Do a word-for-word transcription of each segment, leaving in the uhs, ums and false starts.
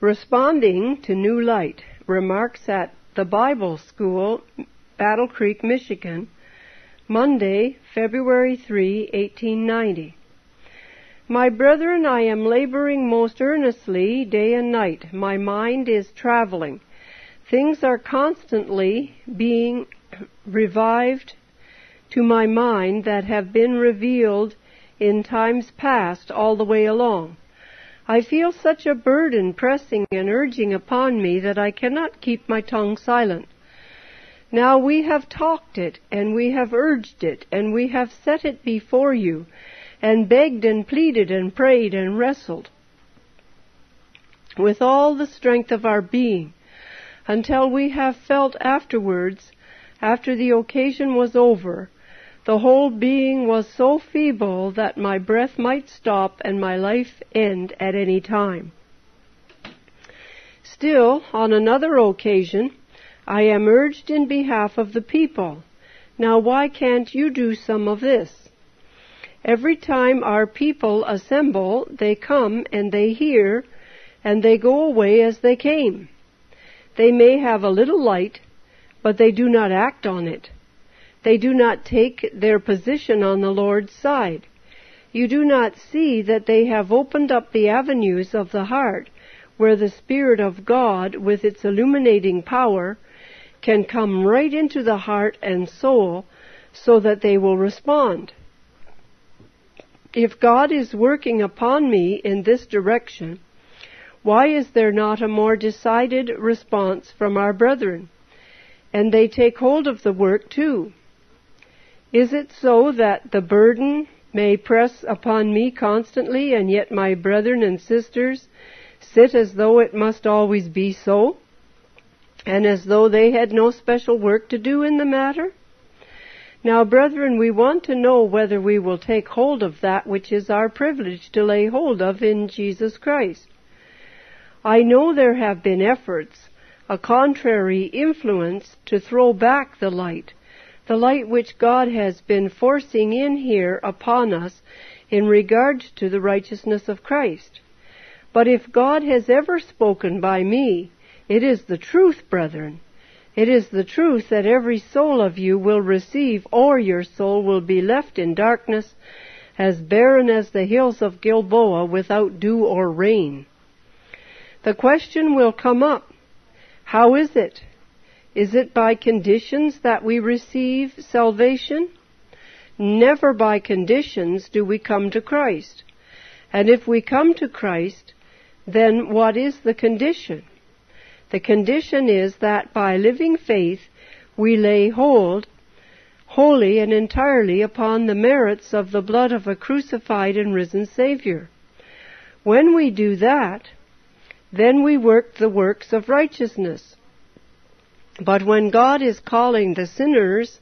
Responding to New Light, remarks at the Bible School, Battle Creek, Michigan, Monday, February third, eighteen ninety. My brethren, I am laboring most earnestly day and night. My mind is traveling. Things are constantly being revived to my mind that have been revealed in times past all the way along. I feel such a burden pressing and urging upon me that I cannot keep my tongue silent. Now we have talked it, and we have urged it, and we have set it before you, and begged and pleaded and prayed and wrestled with all the strength of our being, until we have felt afterwards, after the occasion was over, the whole being was so feeble that my breath might stop and my life end at any time. Still, on another occasion, I am urged in behalf of the people. Now why can't you do some of this? Every time our people assemble, they come and they hear, and they go away as they came. They may have a little light, but they do not act on it. They do not take their position on the Lord's side. You do not see that they have opened up the avenues of the heart, where the Spirit of God, with its illuminating power, can come right into the heart and soul, so that they will respond. If God is working upon me in this direction, why is there not a more decided response from our brethren? And they take hold of the work too. Is it so that the burden may press upon me constantly, and yet my brethren and sisters sit as though it must always be so, and as though they had no special work to do in the matter? Now, brethren, we want to know whether we will take hold of that which is our privilege to lay hold of in Jesus Christ. I know there have been efforts, a contrary influence, to throw back the light, the light which God has been forcing in here upon us in regard to the righteousness of Christ. But if God has ever spoken by me, it is the truth, brethren. It is the truth that every soul of you will receive, or your soul will be left in darkness, as barren as the hills of Gilboa, without dew or rain. The question will come up, how is it? Is it by conditions that we receive salvation? Never by conditions do we come to Christ. And if we come to Christ, then what is the condition? The condition is that by living faith we lay hold wholly and entirely upon the merits of the blood of a crucified and risen Savior. When we do that, then we work the works of righteousness. But when God is calling the sinners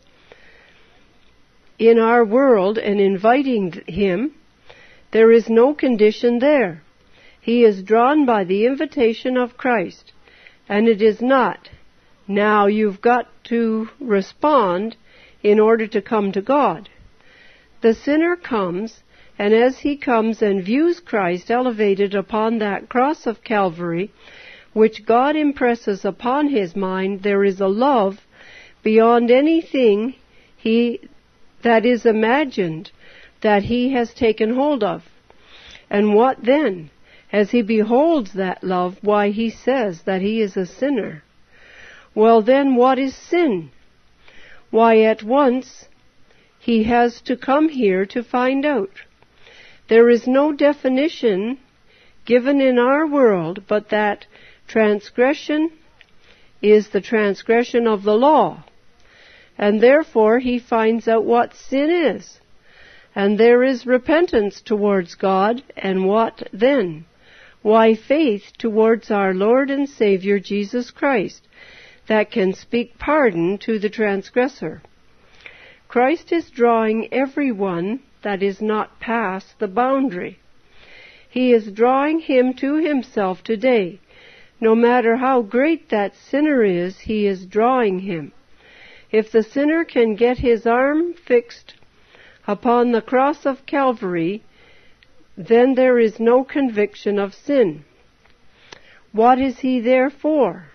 in our world and inviting Him, there is no condition there. He is drawn by the invitation of Christ, and it is not, now you've got to respond in order to come to God. The sinner comes, and as he comes and views Christ elevated upon that cross of Calvary, which God impresses upon his mind, there is a love beyond anything he that is imagined that he has taken hold of. And what then? As he beholds that love, why, he says that he is a sinner. Well then, what is sin? Why, at once he has to come here to find out. There is no definition given in our world but that transgression is the transgression of the law, and therefore he finds out what sin is, and there is repentance towards God, and what then? Why, faith towards our Lord and Savior Jesus Christ, that can speak pardon to the transgressor. Christ is drawing everyone that is not past the boundary. He is drawing him to himself today. No matter how great that sinner is, he is drawing him. If the sinner can get his arm fixed upon the cross of Calvary, then there is no conviction of sin. What is he there for?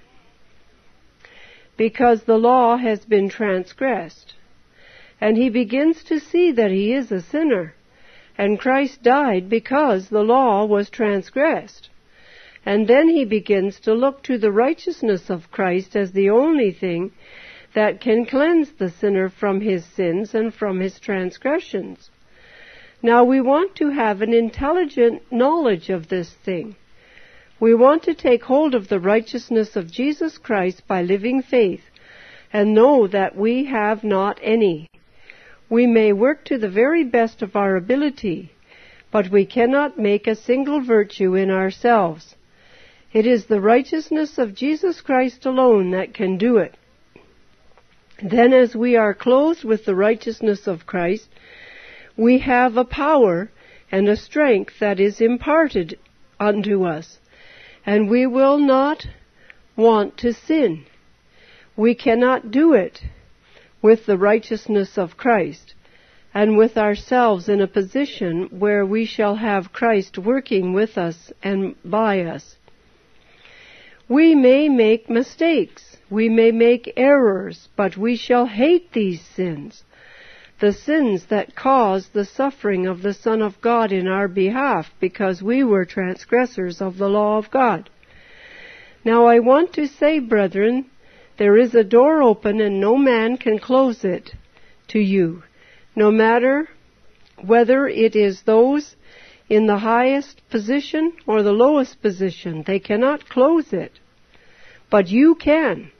Because the law has been transgressed. And he begins to see that he is a sinner. And Christ died because the law was transgressed. And then he begins to look to the righteousness of Christ as the only thing that can cleanse the sinner from his sins and from his transgressions. Now we want to have an intelligent knowledge of this thing. We want to take hold of the righteousness of Jesus Christ by living faith and know that we have not any. We may work to the very best of our ability, but we cannot make a single virtue in ourselves. It is the righteousness of Jesus Christ alone that can do it. Then as we are clothed with the righteousness of Christ, we have a power and a strength that is imparted unto us, and we will not want to sin. We cannot do it with the righteousness of Christ, and with ourselves in a position where we shall have Christ working with us and by us. We may make mistakes, we may make errors, but we shall hate these sins, the sins that caused the suffering of the Son of God in our behalf, because we were transgressors of the law of God. Now I want to say, brethren, there is a door open and no man can close it to you, no matter whether it is those in the highest position or the lowest position. They cannot close it. But you can.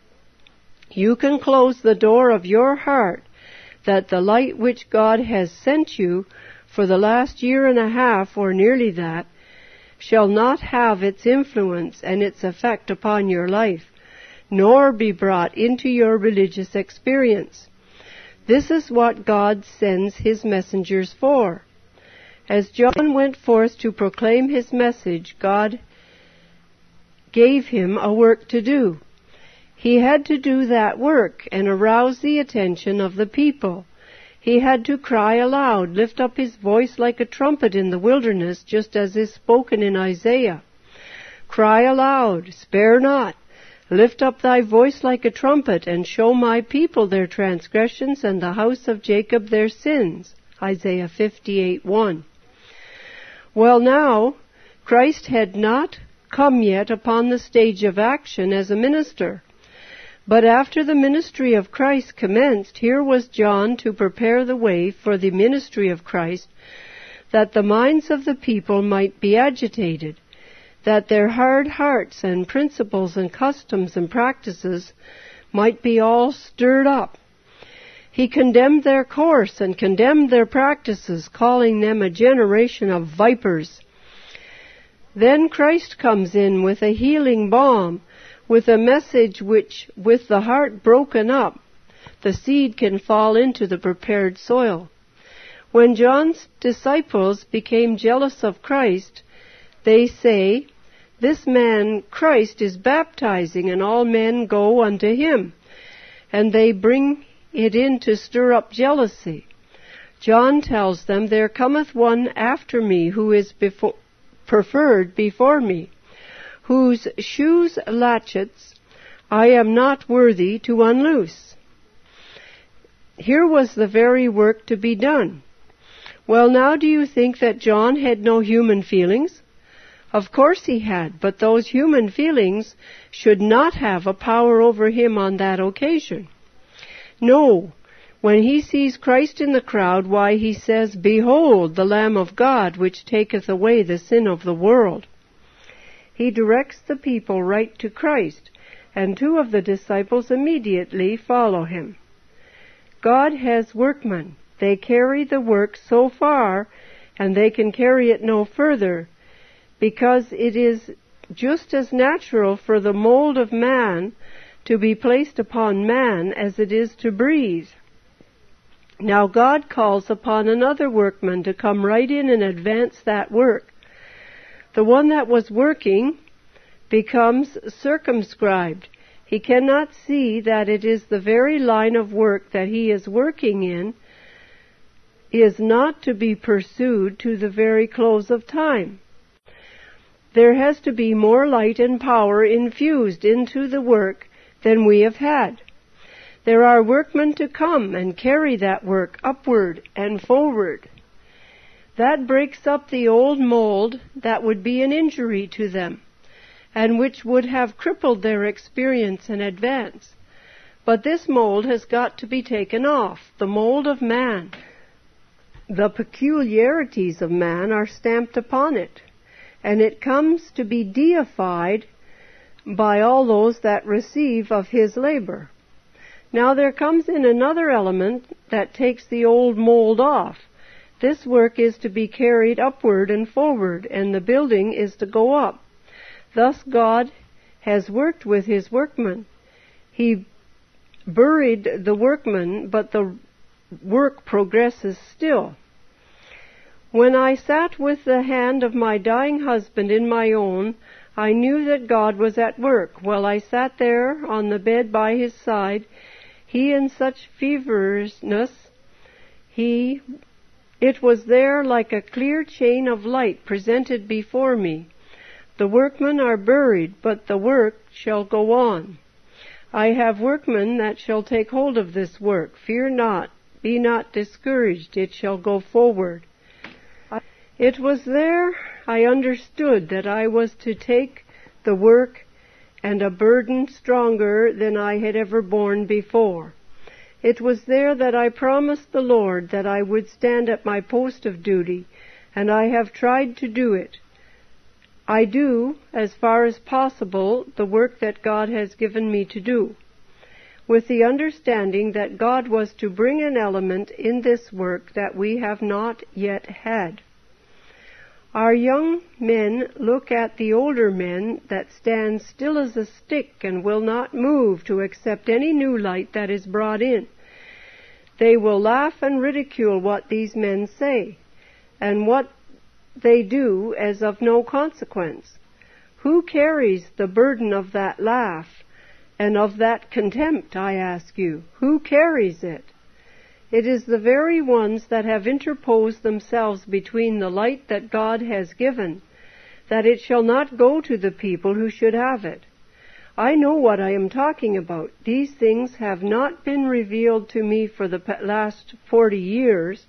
You can close the door of your heart, that the light which God has sent you for the last year and a half, or nearly that, shall not have its influence and its effect upon your life, nor be brought into your religious experience. This is what God sends his messengers for. As John went forth to proclaim his message, God gave him a work to do. He had to do that work and arouse the attention of the people. He had to cry aloud, lift up his voice like a trumpet in the wilderness, just as is spoken in Isaiah. Cry aloud, spare not. Lift up thy voice like a trumpet, and show my people their transgressions, and the house of Jacob their sins. Isaiah fifty-eight one. Well, now, Christ had not come yet upon the stage of action as a minister. But after the ministry of Christ commenced, here was John to prepare the way for the ministry of Christ, that the minds of the people might be agitated, that their hard hearts and principles and customs and practices might be all stirred up. He condemned their course and condemned their practices, calling them a generation of vipers. Then Christ comes in with a healing balm, with a message which, with the heart broken up, the seed can fall into the prepared soil. When John's disciples became jealous of Christ, they say, "This man Christ is baptizing, and all men go unto him." And they bring it in to stir up jealousy. John tells them, "There cometh one after me, who is before, preferred before me, whose shoes latchets I am not worthy to unloose." Here was the very work to be done. Well, now, do you think that John had no human feelings? Of course he had, but those human feelings should not have a power over him on that occasion. No, when he sees Christ in the crowd, why, he says, "Behold, the Lamb of God, which taketh away the sin of the world." He directs the people right to Christ, and two of the disciples immediately follow him. God has workmen. They carry the work so far, and they can carry it no further, because it is just as natural for the mold of man to be placed upon man as it is to breathe. Now God calls upon another workman to come right in and advance that work. The one that was working becomes circumscribed. He cannot see that it is the very line of work that he is working in is not to be pursued to the very close of time. There has to be more light and power infused into the work than we have had. There are workmen to come and carry that work upward and forward. That breaks up the old mold that would be an injury to them, and which would have crippled their experience and advance. But this mold has got to be taken off, the mold of man. The peculiarities of man are stamped upon it, and it comes to be deified by all those that receive of his labor. Now there comes in another element that takes the old mold off. This work is to be carried upward and forward, and the building is to go up. Thus God has worked with his workmen. He buried the workman, but the work progresses still. When I sat with the hand of my dying husband in my own, I knew that God was at work. While I sat there on the bed by his side, he in such feverishness, he, it was there like a clear chain of light presented before me. The workmen are buried, but the work shall go on. I have workmen that shall take hold of this work. Fear not, be not discouraged, it shall go forward. It was there I understood that I was to take the work and a burden stronger than I had ever borne before. It was there that I promised the Lord that I would stand at my post of duty, and I have tried to do it. I do, as far as possible, the work that God has given me to do, with the understanding that God was to bring an element in this work that we have not yet had. Our young men look at the older men that stand still as a stick and will not move to accept any new light that is brought in. They will laugh and ridicule what these men say, and what they do as of no consequence. Who carries the burden of that laugh and of that contempt, I ask you? Who carries it? It is the very ones that have interposed themselves between the light that God has given, that it shall not go to the people who should have it. I know what I am talking about. These things have not been revealed to me for the last forty years,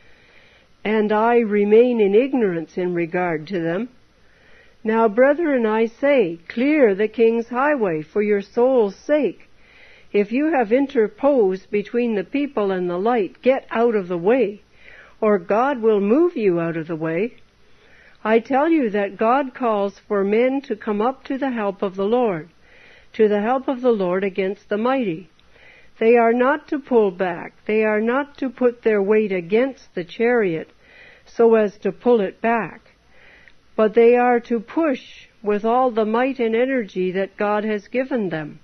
and I remain in ignorance in regard to them. Now, brethren, I say, clear the king's highway for your soul's sake. If you have interposed between the people and the light, get out of the way, or God will move you out of the way. I tell you that God calls for men to come up to the help of the Lord, to the help of the Lord against the mighty. They are not to pull back. They are not to put their weight against the chariot so as to pull it back, but they are to push with all the might and energy that God has given them.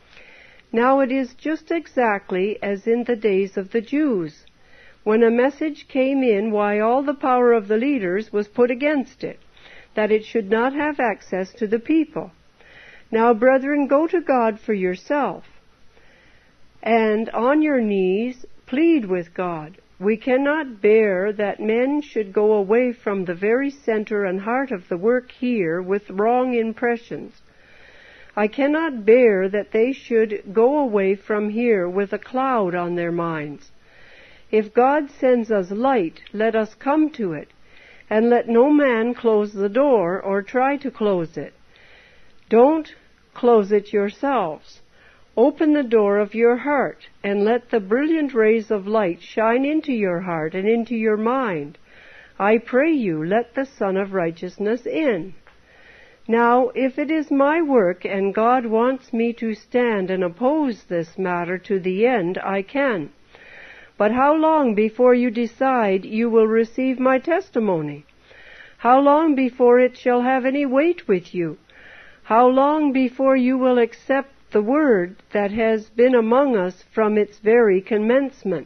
Now it is just exactly as in the days of the Jews, when a message came in why all the power of the leaders was put against it, that it should not have access to the people. Now, brethren, go to God for yourself, and on your knees plead with God. We cannot bear that men should go away from the very center and heart of the work here with wrong impressions. I cannot bear that they should go away from here with a cloud on their minds. If God sends us light, let us come to it, and let no man close the door or try to close it. Don't close it yourselves. Open the door of your heart, and let the brilliant rays of light shine into your heart and into your mind. I pray you, let the Son of Righteousness in. Now, if it is my work and God wants me to stand and oppose this matter to the end, I can. But how long before you decide you will receive my testimony? How long before it shall have any weight with you? How long before you will accept the word that has been among us from its very commencement?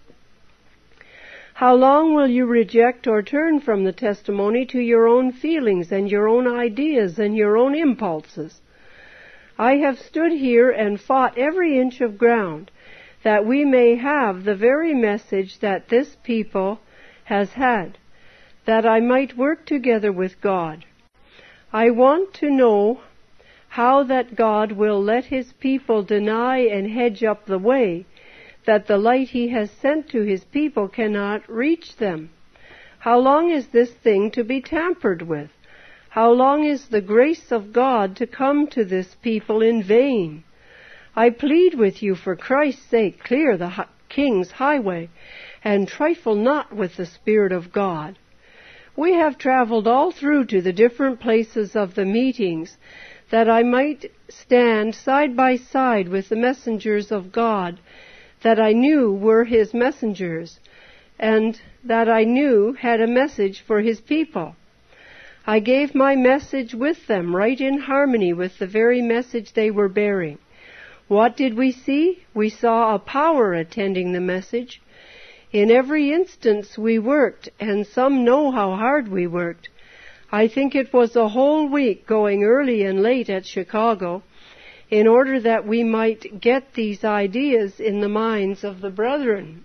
How long will you reject or turn from the testimony to your own feelings and your own ideas and your own impulses? I have stood here and fought every inch of ground that we may have the very message that this people has had, that I might work together with God. I want to know how that God will let his people deny and hedge up the way, that the light he has sent to his people cannot reach them. How long is this thing to be tampered with? How long is the grace of God to come to this people in vain? I plead with you for Christ's sake, clear the king's highway, and trifle not with the Spirit of God. We have traveled all through to the different places of the meetings, that I might stand side by side with the messengers of God, that I knew were his messengers, and that I knew had a message for his people. I gave my message with them, right in harmony with the very message they were bearing. What did we see? We saw a power attending the message. In every instance we worked, and some know how hard we worked. I think it was a whole week going early and late at Chicago, in order that we might get these ideas in the minds of the brethren.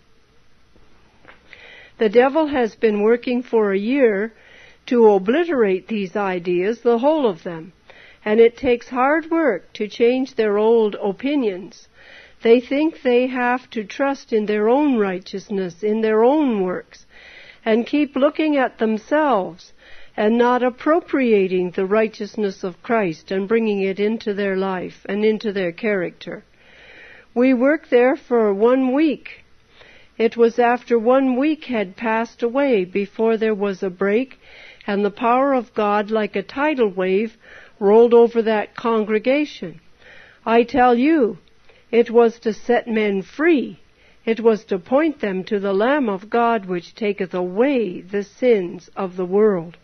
The devil has been working for a year to obliterate these ideas, the whole of them, and it takes hard work to change their old opinions. They think they have to trust in their own righteousness, in their own works, and keep looking at themselves and not appropriating the righteousness of Christ and bringing it into their life and into their character. We worked there for one week. It was after one week had passed away before there was a break, and the power of God, like a tidal wave, rolled over that congregation. I tell you, it was to set men free. It was to point them to the Lamb of God, which taketh away the sins of the world.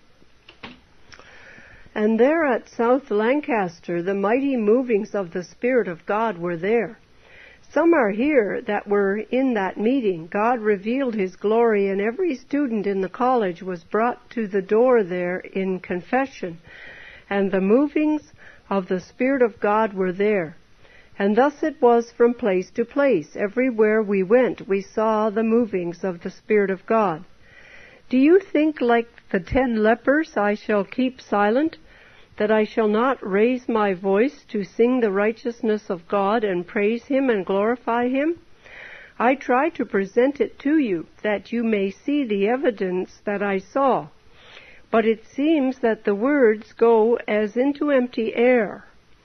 And there at South Lancaster, the mighty movings of the Spirit of God were there. Some are here that were in that meeting. God revealed his glory, and every student in the college was brought to the door there in confession. And the movings of the Spirit of God were there. And thus it was from place to place. Everywhere we went, we saw the movings of the Spirit of God. Do you think, like the ten lepers, I shall keep silent, that I shall not raise my voice to sing the righteousness of God and praise him and glorify him? I try to present it to you, that you may see the evidence that I saw. But it seems that the words go as into empty air.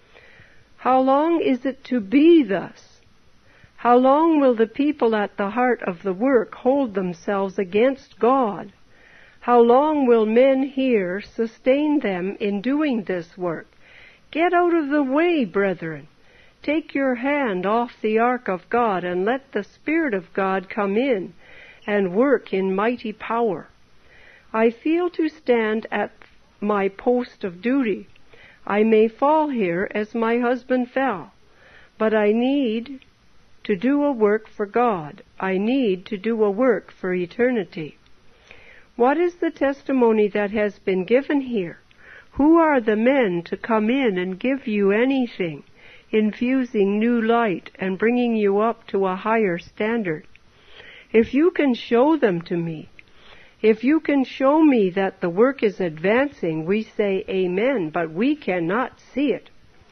How long is it to be thus? How long will the people at the heart of the work hold themselves against God? How long will men here sustain them in doing this work? Get out of the way, brethren. Take your hand off the ark of God, and let the Spirit of God come in and work in mighty power. I feel to stand at my post of duty. I may fall here as my husband fell, but I need to do a work for God. I need to do a work for eternity. What is the testimony that has been given here? Who are the men to come in and give you anything, infusing new light and bringing you up to a higher standard? If you can show them to me, if you can show me that the work is advancing, we say amen, but we cannot see it.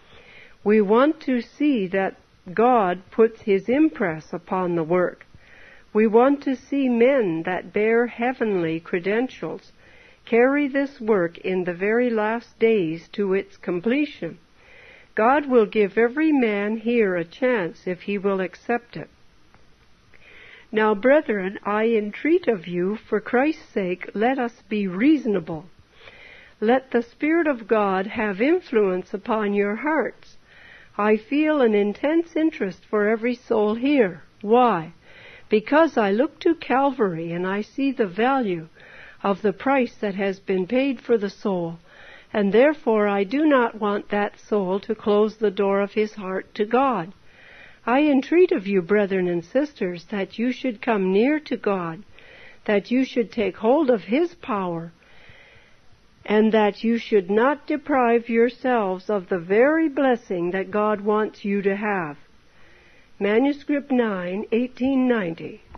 We want to see that God puts his impress upon the work. We want to see men that bear heavenly credentials carry this work in the very last days to its completion. God will give every man here a chance if he will accept it. Now, brethren, I entreat of you, for Christ's sake, let us be reasonable. Let the Spirit of God have influence upon your hearts. I feel an intense interest for every soul here. Why? Because I look to Calvary and I see the value of the price that has been paid for the soul, and therefore I do not want that soul to close the door of his heart to God. I entreat of you, brethren and sisters, that you should come near to God, that you should take hold of his power, and that you should not deprive yourselves of the very blessing that God wants you to have. Manuscript nine, eighteen ninety.